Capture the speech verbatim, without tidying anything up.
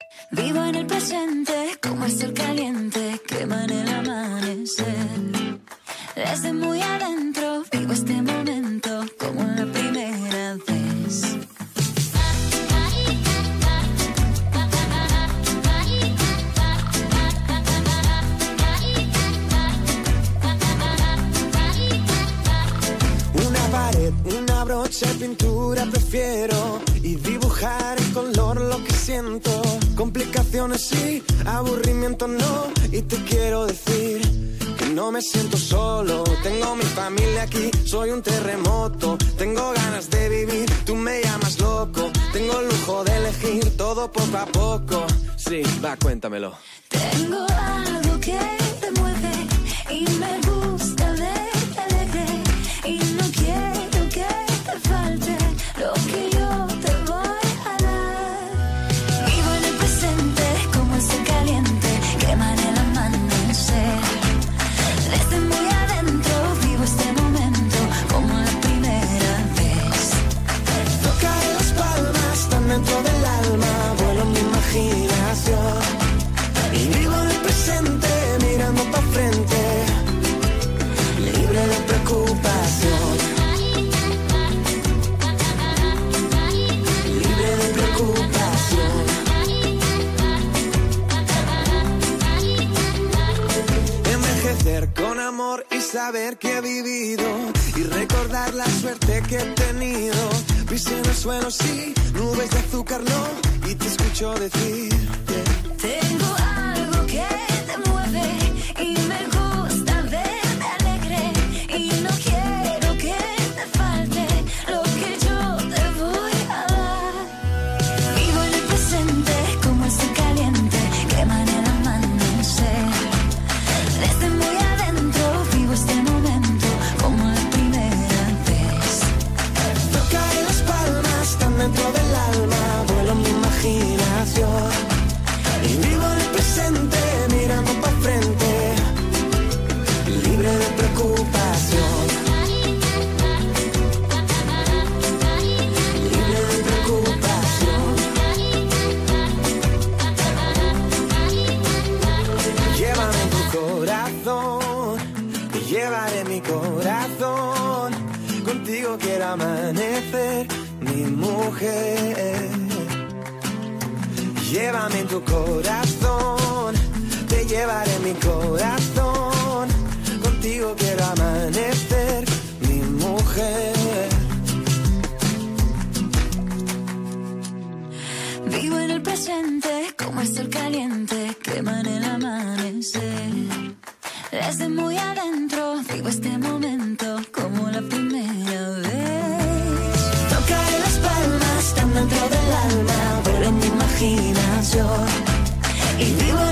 Vivo en el presente, como el sol caliente, quema en el amanecer. Desde muy adentro, vivo este momento, como la primera vez. Una pared, una brocha de pintura prefiero, y dibujar en color lo que siento. Complicaciones sí, aburrimiento no, y te quiero decir que no me siento solo. Tengo mi familia aquí, soy un terremoto. Tengo ganas de vivir, tú me llamas loco. Tengo el lujo de elegir todo poco a poco. Sí, va, cuéntamelo. Tengo algo que te mueve y me gusta verte alegre, y no quiero que te falte lo que yo te voy a dar. Vivo en el presente, como el sol caliente, quema en el amanecer. Desde muy adentro vivo este momento, como la primera vez. Tocaré las palmas tan dentro del alma, vuelo en mi imaginación. Y vivo en el presente, mirando pa' frente, libre de preocupación. Libre de preocupación. Envejecer con amor y saber que he vivido, y recordar la suerte que he tenido. Pisé en el suelo, sí, nubes de azúcar no, y te escucho decir yeah. Tengo algo que te mueve y me gusta verte alegre, y no quiero que te falte lo que yo te voy a dar. Vivo en el presente, como el sol caliente, quema en el amanecer. Desde muy adentro vivo este momento, como la primera vez. Tocaré las palmas tan dentro del alma, vuelo en mi imaginación. Y vivo en el presente, mirando pa' frente, libre de preocupación. Libre de preocupación. Llévame en tu corazón, y llevaré mi corazón. Contigo quiero amanecer, mi mujer. Llévame en tu corazón, te llevaré mi corazón. Contigo quiero amanecer, mi mujer. Vivo en el presente, como el sol caliente, quema en el amanecer. Desde muy adentro vivo este momento, como la primera vez. Tocaré las palmas tan dentro del alma, vuelo en mi imaginación. Y vivo